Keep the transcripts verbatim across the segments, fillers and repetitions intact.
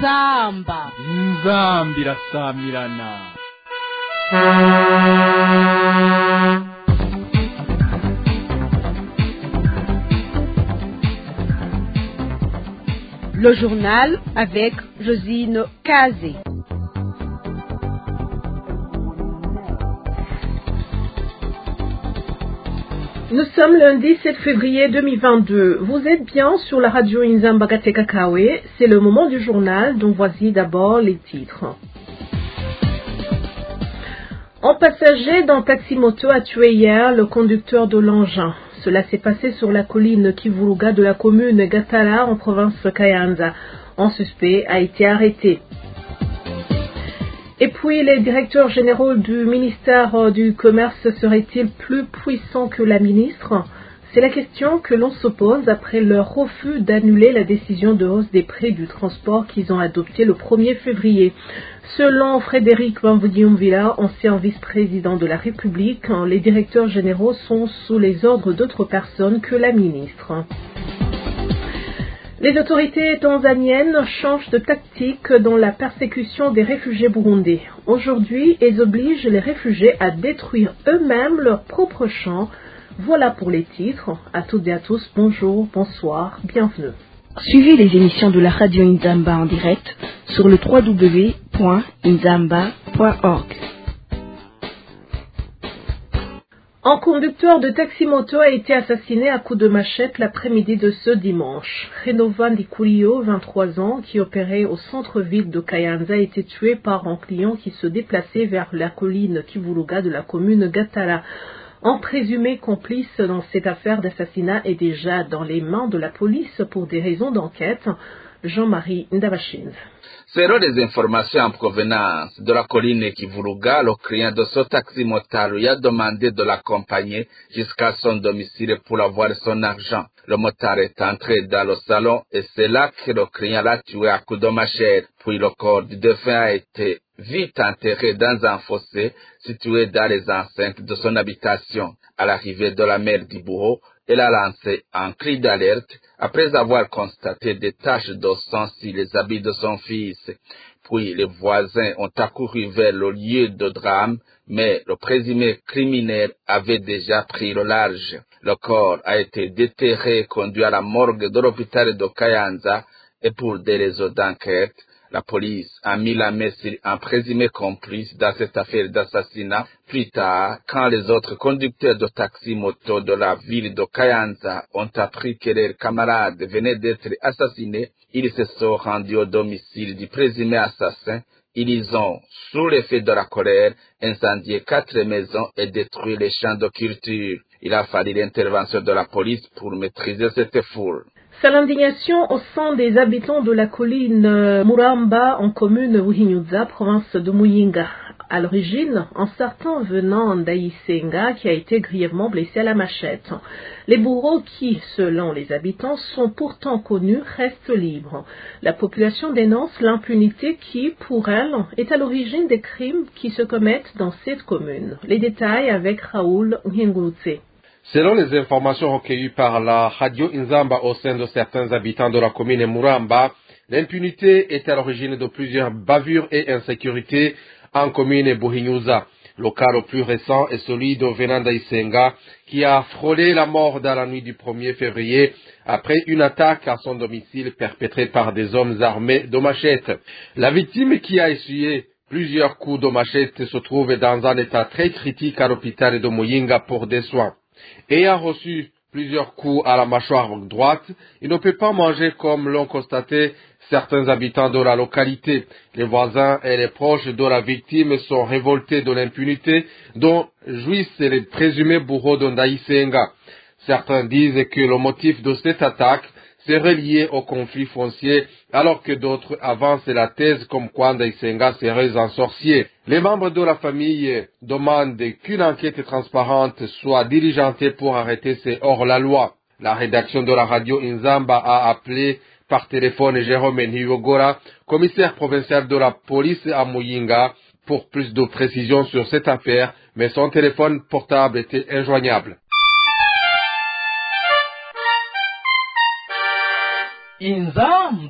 inzamba inzamba irasamirana. Le journal avec Josine Kazé. Nous sommes lundi sept février deux mille vingt-deux. Vous êtes bien sur la radio Inzamba Kawe. C'est le moment du journal dont voici d'abord les titres. Un passager d'un taxi-moto a tué hier le conducteur de l'engin. Cela s'est passé sur la colline Kivuruga de la commune Gatala en province Kayanza. Un suspect a été arrêté. Et puis, les directeurs généraux du ministère du Commerce seraient-ils plus puissants que la ministre? C'est la question que l'on se pose après leur refus d'annuler la décision de hausse des prix du transport qu'ils ont adoptée le premier février. Selon Frédéric Bamboudi-Umvila, ancien vice-président de la République, les directeurs généraux sont sous les ordres d'autres personnes que la ministre. Les autorités tanzaniennes changent de tactique dans la persécution des réfugiés burundais. Aujourd'hui, elles obligent les réfugiés à détruire eux-mêmes leurs propres champs. Voilà pour les titres. À toutes et à tous, bonjour, bonsoir, bienvenue. Suivez les émissions de la radio Inzamba en direct sur le w w w point inzamba point org. Un conducteur de taxi-moto a été assassiné à coups de machette l'après-midi de ce dimanche. Renovan Dikurio, vingt-trois ans, qui opérait au centre-ville de Kayanza, a été tué par un client qui se déplaçait vers la colline Kivuruga de la commune Gatala. Un présumé complice dans cette affaire d'assassinat est déjà dans les mains de la police pour des raisons d'enquête. Jean-Marie Ndabashins. Selon les informations en provenance de la colline Kivuruga, le client de ce taxi-motard lui a demandé de l'accompagner jusqu'à son domicile pour avoir son argent. Le motard est entré dans le salon et c'est là que le client l'a tué à coups de machette. Puis le corps du défunt a été vite enterré dans un fossé situé dans les enceintes de son habitation. À l'arrivée de la mère du bourreau, elle a lancé un cri d'alerte après avoir constaté des taches de sang sur les habits de son fils. Puis les voisins ont accouru vers le lieu de drame, mais le présumé criminel avait déjà pris le large. Le corps a été déterré et conduit à la morgue de l'hôpital de Kayanza et pour des raisons d'enquête, la police a mis la main sur un présumé complice dans cette affaire d'assassinat. Plus tard, quand les autres conducteurs de taxi-moto de la ville de Kayanza ont appris que leurs camarades venaient d'être assassinés, ils se sont rendus au domicile du présumé assassin. Ils ont, sous l'effet de la colère, incendié quatre maisons et détruit les champs de culture. Il a fallu l'intervention de la police pour maîtriser cette foule. C'est l'indignation au sein des habitants de la colline Muramba en commune Buhinyuza, province de Muyinga. À l'origine, un certain venant d'Aïsenga qui a été grièvement blessé à la machette. Les bourreaux qui, selon les habitants, sont pourtant connus, restent libres. La population dénonce l'impunité qui, pour elle, est à l'origine des crimes qui se commettent dans cette commune. Les détails avec Raoul Ngengurutse. Selon les informations recueillies par la radio Inzamba au sein de certains habitants de la commune Muramba, l'impunité est à l'origine de plusieurs bavures et insécurités en commune Buhinyuza. Le cas le plus récent est celui de Venanda Isenga, qui a frôlé la mort dans la nuit du premier février après une attaque à son domicile perpétrée par des hommes armés de machettes. La victime, qui a essuyé plusieurs coups de machette, se trouve dans un état très critique à l'hôpital de Muyinga pour des soins. Ayant reçu plusieurs coups à la mâchoire droite, il ne peut pas manger comme l'ont constaté certains habitants de la localité. Les voisins et les proches de la victime sont révoltés de l'impunité dont jouissent les présumés bourreaux de Ndaïsenga. Certains disent que le motif de cette attaque serait lié au conflit foncier, alors que d'autres avancent la thèse comme quoi Ndaïsenga serait un sorcier. Les membres de la famille demandent qu'une enquête transparente soit diligentée pour arrêter ces hors-la-loi. La rédaction de la radio Inzamba a appelé par téléphone Jérôme Nyogora, commissaire provincial de la police à Muyinga, pour plus de précisions sur cette affaire, mais son téléphone portable était injoignable. Inzamba.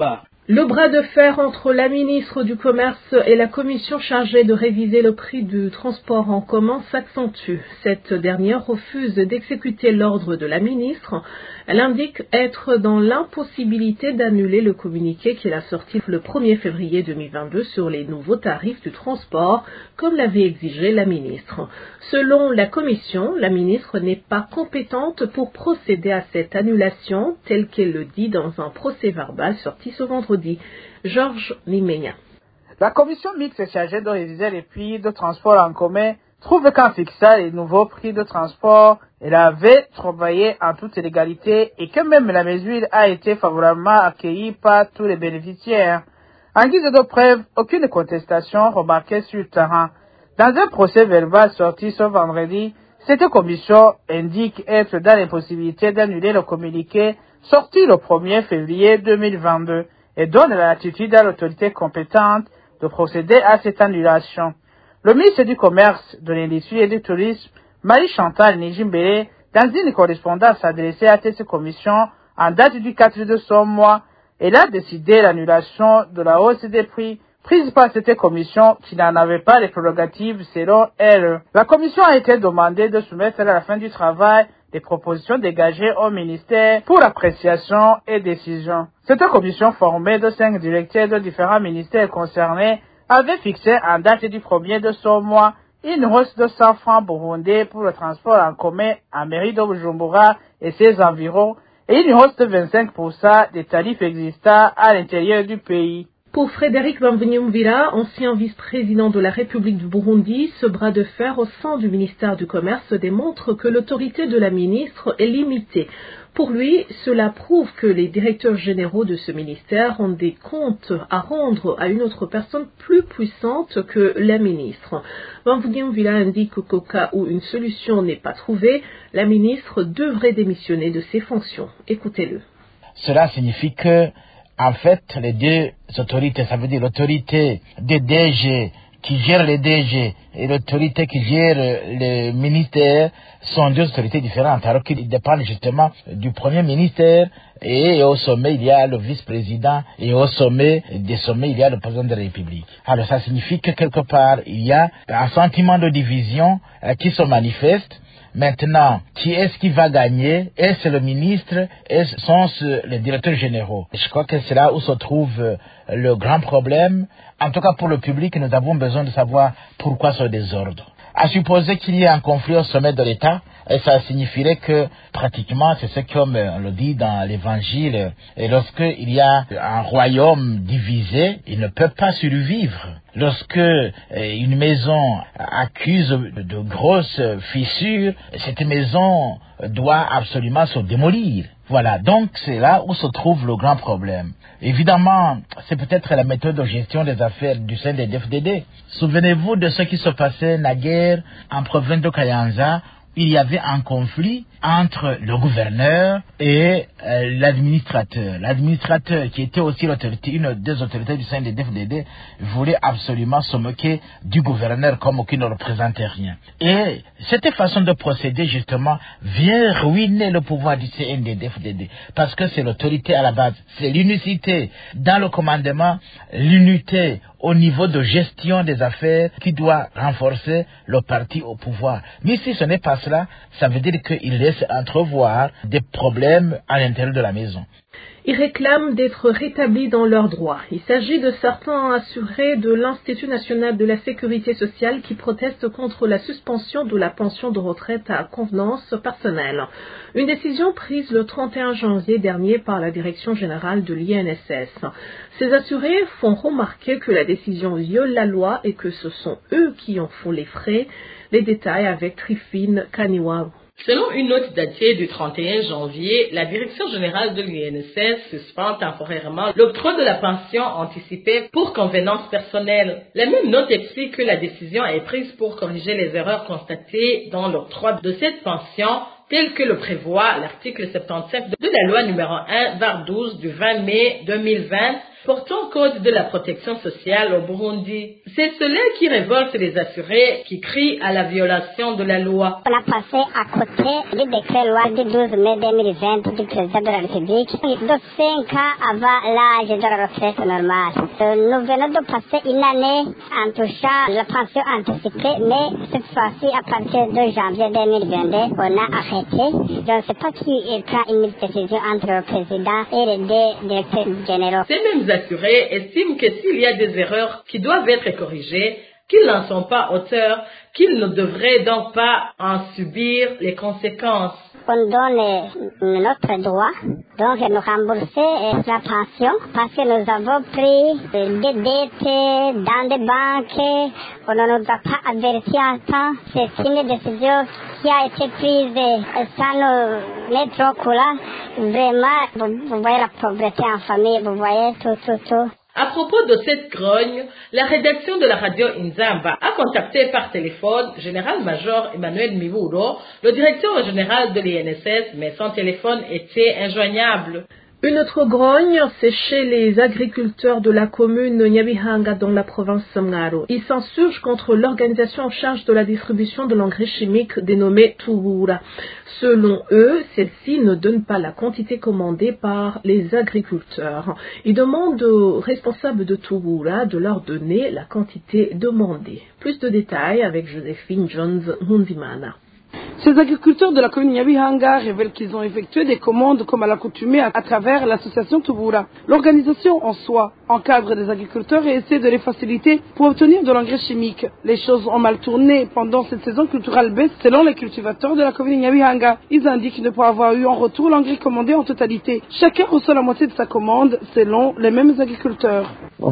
Le bras de fer entre la ministre du Commerce et la commission chargée de réviser le prix du transport en commun s'accentue. Cette dernière refuse d'exécuter l'ordre de la ministre. Elle indique être dans l'impossibilité d'annuler le communiqué qu'elle a sorti le premier février deux mille vingt-deux sur les nouveaux tarifs du transport, comme l'avait exigé la ministre. Selon la commission, la ministre n'est pas compétente pour procéder à cette annulation, telle qu'elle le dit dans un procès-verbal sorti ce vendredi. Georges Limenya. La commission mixte chargée de réviser les prix de transport en commun trouve qu'en fixant les nouveaux prix de transport, elle avait travaillé en toute légalité et que même la mesure a été favorablement accueillie par tous les bénéficiaires. En guise de preuve, aucune contestation remarquée sur le terrain. Dans un procès verbal sorti ce vendredi, cette commission indique être dans l'impossibilité d'annuler le communiqué sorti le premier février deux mille vingt-deux et donne la latitude à l'autorité compétente de procéder à cette annulation. Le ministre du Commerce, de l'Industrie et du Tourisme, Marie-Chantal Nijimbere, dans une correspondance adressée à cette commission en date du quatre de ce mois, elle a décidé l'annulation de la hausse des prix prise par cette commission qui n'en avait pas les prérogatives selon elle. La commission a été demandée de soumettre à la fin du travail des propositions dégagées au ministère pour appréciation et décision. Cette commission formée de cinq directeurs de différents ministères concernés avait fixé en date du premier de ce mois une hausse de cent francs burundais pour le transport en commun en mairie de Bujumbura et ses environs et une hausse de vingt-cinq pour cent des tarifs existants à l'intérieur du pays. Pour Frédéric Bamvunyumvira, ancien vice-président de la République du Burundi, ce bras de fer au sein du ministère du Commerce démontre que l'autorité de la ministre est limitée. Pour lui, cela prouve que les directeurs généraux de ce ministère ont des comptes à rendre à une autre personne plus puissante que la ministre. Bamvunyumvira indique qu'au cas où une solution n'est pas trouvée, la ministre devrait démissionner de ses fonctions. Écoutez-le. Cela signifie que en fait, les deux autorités, ça veut dire l'autorité des D G qui gère les D G et l'autorité qui gère le ministère sont deux autorités différentes, alors qu'ils dépendent justement du premier ministère et au sommet il y a le vice-président et au sommet des sommets il y a le président de la République. Alors ça signifie que quelque part il y a un sentiment de division euh, qui se manifeste. Maintenant, qui est-ce qui va gagner? Est-ce le ministre? Est-ce sont les directeurs généraux? Je crois que c'est là où se trouve le grand problème. En tout cas, pour le public, nous avons besoin de savoir pourquoi ce désordre. À supposer qu'il y ait un conflit au sommet de l'État, et ça signifierait que pratiquement, c'est ce qu'on le dit dans l'Évangile, et lorsque il y a un royaume divisé, il ne peut pas survivre. Lorsque une maison accuse de grosses fissures, cette maison doit absolument se démolir. Voilà, donc c'est là où se trouve le grand problème. Évidemment, c'est peut-être la méthode de gestion des affaires du C N D D F D D. Souvenez-vous de ce qui se passait naguère en province de Kayanza. Il y avait un conflit entre le gouverneur et euh, l'administrateur. L'administrateur, qui était aussi l'autorité, une des autorités du C N D D F D D, voulait absolument se moquer du gouverneur comme aucun ne représentait rien. Et cette façon de procéder, justement, vient ruiner le pouvoir du C N D D F D D, parce que c'est l'autorité à la base, c'est l'unicité dans le commandement, l'unité au niveau de gestion des affaires qui doit renforcer le parti au pouvoir. Mais si ce n'est pas cela, ça veut dire qu'il laisse entrevoir des problèmes à l'intérieur de la maison. Ils réclament d'être rétablis dans leurs droits. Il s'agit de certains assurés de l'Institut national de la sécurité sociale qui protestent contre la suspension de la pension de retraite à convenance personnelle. Une décision prise le trente et un janvier dernier par la direction générale de l'I N S S. Ces assurés font remarquer que la décision viole la loi et que ce sont eux qui en font les frais. Les détails avec Trifine Kaniwa. Selon une note datée du trente et un janvier, la Direction générale de l'I N S S suspend temporairement l'octroi de la pension anticipée pour convenance personnelle. La même note explique que la décision est prise pour corriger les erreurs constatées dans l'octroi de cette pension, tel que le prévoit l'article soixante-dix-sept de la loi numéro un barre douze du vingt mai deux mille vingt portant code de la protection sociale au Burundi. C'est cela qui révolte les assurés qui crient à la violation de la loi. On a passé à côté du décret loi du douze mai deux mille vingt du président de la République de cinq ans avant l'âge de la retraite normale. Nous venons de passer une année en touchant la pension anticipée, mais cette fois-ci, à partir de janvier deux mille vingt-deux, on a arrêté. Je ne sais pas qui prend une décision entre le président et les deux directeurs généraux. Ces mêmes assurés estiment que s'il y a des erreurs qui doivent être corrigées, qu'ils n'en sont pas auteurs, qu'ils ne devraient donc pas en subir les conséquences. On donne notre droit, donc nous rembourser la pension, parce que nous avons pris des dettes dans des banques, on ne nous a pas averti en temps. C'est une décision qui a été prise sans nous mettre au courant. Vraiment, vous, vous voyez la pauvreté en famille, vous voyez tout, tout, tout. À propos de cette grogne, la rédaction de la radio Inzamba a contacté par téléphone général-major Emmanuel Miburo, le directeur général de l'I N S S, mais son téléphone était injoignable. Une autre grogne, c'est chez les agriculteurs de la commune de Nyabihanga dans la province Mwaro. Ils s'insurgent contre l'organisation en charge de la distribution de l'engrais chimique dénommée Tubura. Selon eux, celle-ci ne donne pas la quantité commandée par les agriculteurs. Ils demandent aux responsables de Tubura de leur donner la quantité demandée. Plus de détails avec Joséphine Jones Munzimana. Ces agriculteurs de la commune Nyabihanga révèlent qu'ils ont effectué des commandes comme à l'accoutumée à travers l'association Tubura. L'organisation en soi encadre des agriculteurs et essaie de les faciliter pour obtenir de l'engrais chimique. Les choses ont mal tourné pendant cette saison culturelle baisse selon les cultivateurs de la commune Nyabihanga. Ils indiquent ne pas avoir eu en retour l'engrais commandé en totalité. Chacun reçoit la moitié de sa commande selon les mêmes agriculteurs.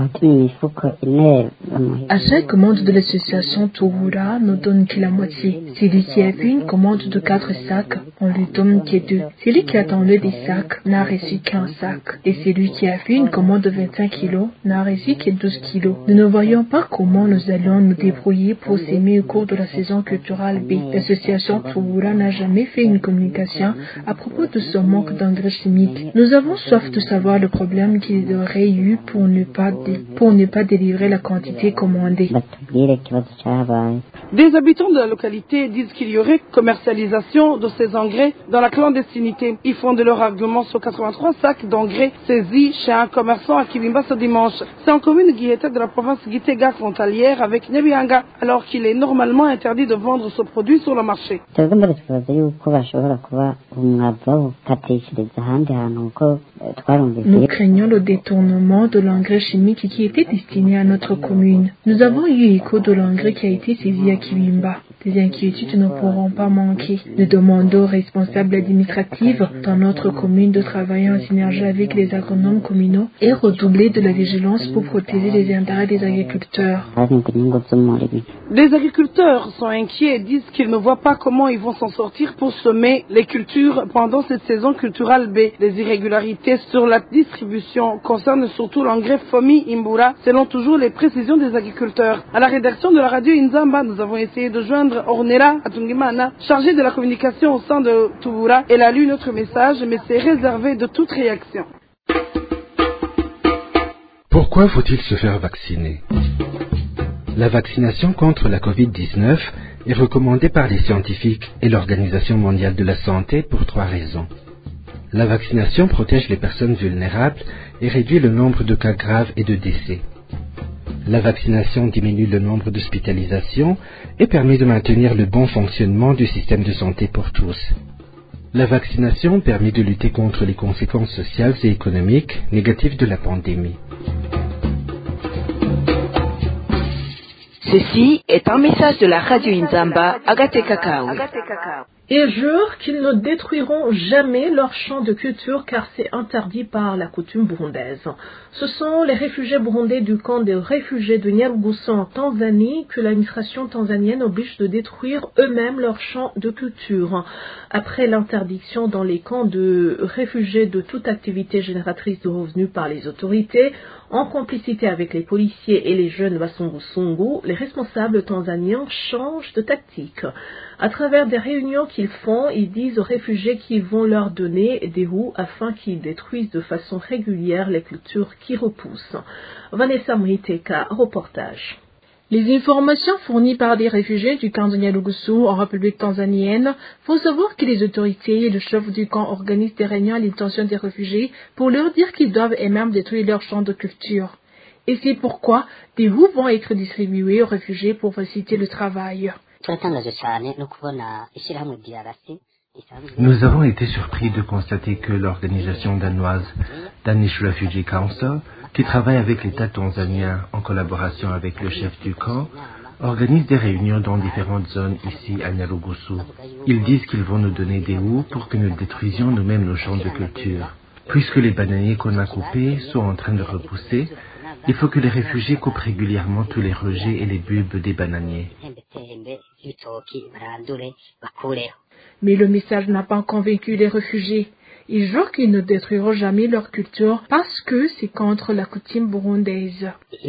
À chaque commande de l'association Tubura ne donne que la moitié. Celui qui a vu une commande de quatre sacs, on lui donne que deux. Celui qui attendait des sacs n'a reçu qu'un sac. Et celui qui a fait une commande de vingt-cinq kilos n'a reçu que douze kilos. Nous ne voyons pas comment nous allons nous débrouiller pour s'aimer au cours de la saison culturelle B. L'association Tubura n'a jamais fait une communication à propos de ce manque d'engrais chimiques. Nous avons soif de savoir le problème qu'il aurait eu pour ne pas, dé- pour ne pas délivrer la quantité commandée. Des habitants de la localité disent qu'il y aurait commercialisation de ces engrais dans la clandestinité. Ils font de leur argument sur quatre-vingt-trois sacs d'engrais saisis chez un commerçant à Kibimba ce dimanche. C'est en commune Guieta de la province Gitega frontalière avec Nyabihanga, alors qu'il est normalement interdit de vendre ce produit sur le marché. Nous craignons le détournement de l'engrais chimique qui était destiné à notre commune. Nous avons eu écho de l'engrais qui a été saisi à Kibimba. Des inquiétudes ne pourront pas manquer. Nous demandons aux responsables administratifs dans notre commune de travailler en synergie avec les agronomes communaux et redoubler de la vigilance pour protéger les intérêts des agriculteurs. Les agriculteurs sont inquiets et disent qu'ils ne voient pas comment ils vont s'en sortir pour semer les cultures pendant cette saison culturelle B. Les irrégularités sur la distribution concernent surtout l'engrais Fomi Imbura, selon toujours les précisions des agriculteurs. À la rédaction de la radio Inzamba, nous avons essayé de joindre Ornella Atungimana, chargée de la communication au sein de Tubura. Elle a lu notre message, mais s'est réservée de toute réaction. Pourquoi faut-il se faire vacciner ? La vaccination contre la covid dix-neuf est recommandée par les scientifiques et l'Organisation mondiale de la santé pour trois raisons. La vaccination protège les personnes vulnérables et réduit le nombre de cas graves et de décès. La vaccination diminue le nombre d'hospitalisations et permet de maintenir le bon fonctionnement du système de santé pour tous. La vaccination permet de lutter contre les conséquences sociales et économiques négatives de la pandémie. Ceci est un message de la radio Inzamba, Agate Kakao. Et jurent qu'ils ne détruiront jamais leur champ de culture car c'est interdit par la coutume burundaise. Ce sont les réfugiés burundais du camp des réfugiés de Nyarugusu en Tanzanie que l'administration tanzanienne oblige de détruire eux-mêmes leur champ de culture. Après l'interdiction dans les camps de réfugiés de toute activité génératrice de revenus par les autorités, en complicité avec les policiers et les jeunes Basungu-Sungu, les responsables tanzaniens changent de tactique. À travers des réunions qui qu'ils font, ils disent aux réfugiés qu'ils vont leur donner des roues afin qu'ils détruisent de façon régulière les cultures qui repoussent. Vanessa Mriteka, reportage. Les informations fournies par des réfugiés du camp de Nyarugusu en République tanzanienne font savoir que les autorités et le chef du camp organisent des réunions à l'intention des réfugiés pour leur dire qu'ils doivent eux-mêmes détruire leur champ de culture. Et c'est pourquoi des roues vont être distribuées aux réfugiés pour faciliter le travail. Nous avons été surpris de constater que l'organisation danoise Danish Refugee Council, qui travaille avec l'État tanzanien en collaboration avec le chef du camp, organise des réunions dans différentes zones ici à Nyarugusu. Ils disent qu'ils vont nous donner des houes pour que nous détruisions nous-mêmes nos champs de culture. Puisque les bananiers qu'on a coupés sont en train de repousser, il faut que les réfugiés coupent régulièrement tous les rejets et les bulbes des bananiers. Mais le message n'a pas convaincu les réfugiés. Ils jurent qu'ils ne détruiront jamais leur culture parce que c'est contre la coutume burundaise.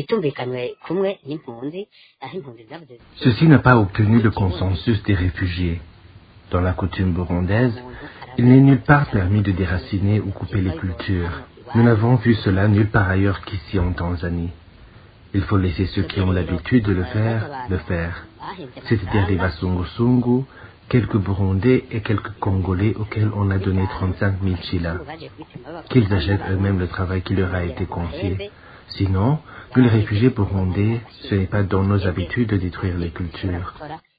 Ceci n'a pas obtenu le consensus des réfugiés. Dans la coutume burundaise, il n'est nulle part permis de déraciner ou couper les cultures. Nous n'avons vu cela nulle part ailleurs qu'ici en Tanzanie. Il faut laisser ceux qui ont l'habitude de le faire, le faire. C'est-à-dire les Basungu-Sungu, quelques Burundais et quelques Congolais auxquels on a donné trente-cinq mille chilas. Qu'ils achètent eux-mêmes le travail qui leur a été confié. Sinon, nous les réfugiés burundais, ce n'est pas dans nos habitudes de détruire les cultures.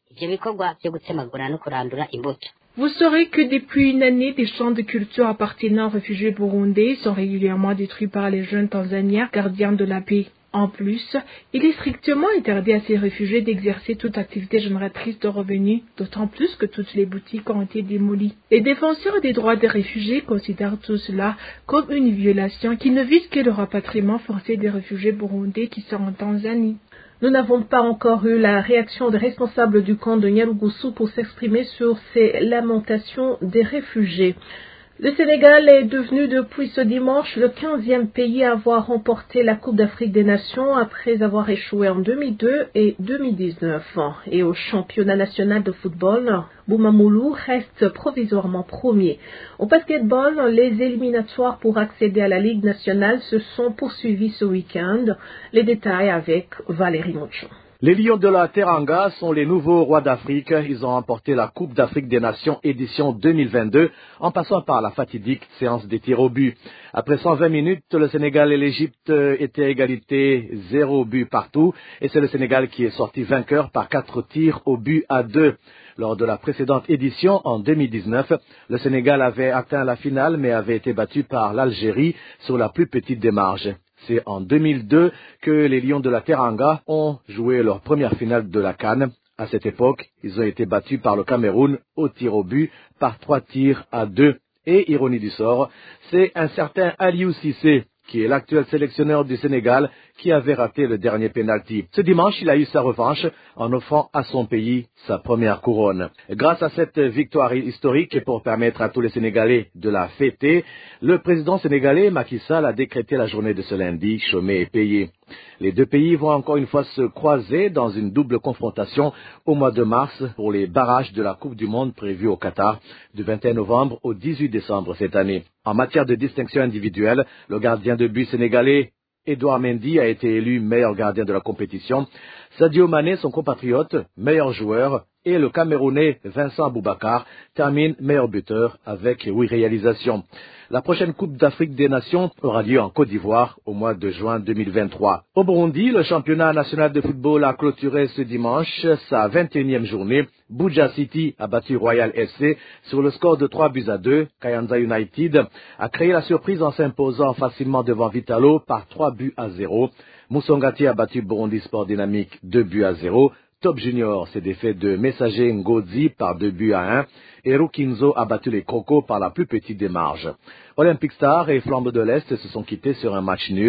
Vous saurez que depuis une année, des champs de culture appartenant aux réfugiés burundais sont régulièrement détruits par les jeunes Tanzaniens gardiens de la paix. En plus, il est strictement interdit à ces réfugiés d'exercer toute activité génératrice de revenus, d'autant plus que toutes les boutiques ont été démolies. Les défenseurs des droits des réfugiés considèrent tout cela comme une violation qui ne vise que le rapatriement forcé des réfugiés burundais qui sont en Tanzanie. Nous n'avons pas encore eu la réaction des responsables du camp de Nyarugusu pour s'exprimer sur ces lamentations des réfugiés. Le Sénégal est devenu depuis ce dimanche le quinzième pays à avoir remporté la Coupe d'Afrique des Nations après avoir échoué en deux mille deux et deux mille dix-neuf. Et au championnat national de football, Boumamoulou reste provisoirement premier. Au basketball, les éliminatoires pour accéder à la Ligue nationale se sont poursuivis ce week-end. Les détails avec Valérie Monchon. Les Lions de la Teranga sont les nouveaux rois d'Afrique. Ils ont remporté la Coupe d'Afrique des Nations édition deux mille vingt-deux en passant par la fatidique séance des tirs au but. Après cent vingt minutes, le Sénégal et l'Égypte étaient à égalité, zéro but partout. Et c'est le Sénégal qui est sorti vainqueur par quatre tirs au but à deux. Lors de la précédente édition, en deux mille dix-neuf, le Sénégal avait atteint la finale mais avait été battu par l'Algérie sur la plus petite des marges. C'est en deux mille deux que les Lions de la Teranga ont joué leur première finale de la CAN. À cette époque, ils ont été battus par le Cameroun au tir au but par trois tirs à deux. Et, ironie du sort, c'est un certain Aliou Cissé, qui est l'actuel sélectionneur du Sénégal, qui avait raté le dernier penalty. Ce dimanche, il a eu sa revanche en offrant à son pays sa première couronne. Grâce à cette victoire historique, et pour permettre à tous les Sénégalais de la fêter, le président sénégalais Macky Sall a décrété la journée de ce lundi chômé et payé. Les deux pays vont encore une fois se croiser dans une double confrontation au mois de mars pour les barrages de la Coupe du Monde prévue au Qatar du vingt et un novembre au dix-huit décembre cette année. En matière de distinction individuelle, le gardien de but sénégalais Edouard Mendy a été élu meilleur gardien de la compétition. Sadio Mané, son compatriote, meilleur joueur. Et le Camerounais Vincent Boubacar termine meilleur buteur avec huit réalisations. La prochaine Coupe d'Afrique des Nations aura lieu en Côte d'Ivoire au mois de juin deux mille vingt-trois. Au Burundi, le championnat national de football a clôturé ce dimanche sa vingt et unième journée. Buja City a battu Royal F C sur le score de trois buts à deux. Kayanza United a créé la surprise en s'imposant facilement devant Vitalo par trois buts à zéro. Musongati a battu Burundi Sport Dynamique deux buts à zéro. Top Junior s'est défait de Messager Ngozi par deux buts à un et Rukinzo a battu les Crocos par la plus petite des marges. Olympic Star et Flambeau de l'Est se sont quittés sur un match nul,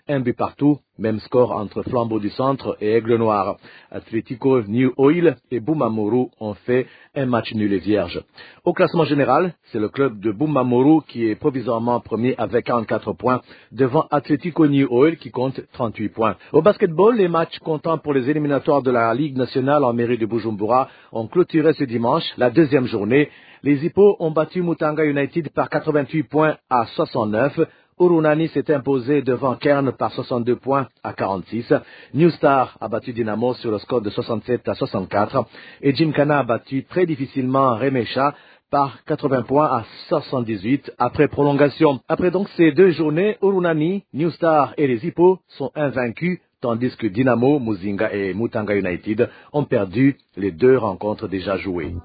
un but partout, même score entre Flambeau du Centre et Aigle Noir. Atlético New Oil et Bumamuru ont fait un match nul et vierge. Au classement général, c'est le club de Bumamuru qui est provisoirement premier avec quarante-quatre points devant Atlético New Oil qui compte trente-huit points. Au basketball, les matchs comptant pour les éliminatoires de la Ligue nationale en mairie de Bujumbura ont clôturé ce dimanche la deuxième journée. Les Hippos ont battu Mutanga United par quatre-vingt-huit points à soixante-neuf. Urunani s'est imposé devant Kern par soixante-deux points à quarante-six. New Star a battu Dynamo sur le score de soixante-sept à soixante-quatre. Et Gymkhana a battu très difficilement Remesha par quatre-vingts points à soixante-dix-huit après prolongation. Après donc ces deux journées, Urunani, New Star et les Hippos sont invaincus, tandis que Dynamo, Muzinga et Mutanga United ont perdu les deux rencontres déjà jouées.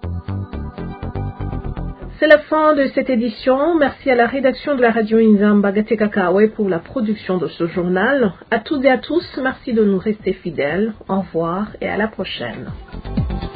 C'est la fin de cette édition. Merci à la rédaction de la radio Inzamba Gatekakawe pour la production de ce journal. À toutes et à tous, merci de nous rester fidèles. Au revoir et à la prochaine.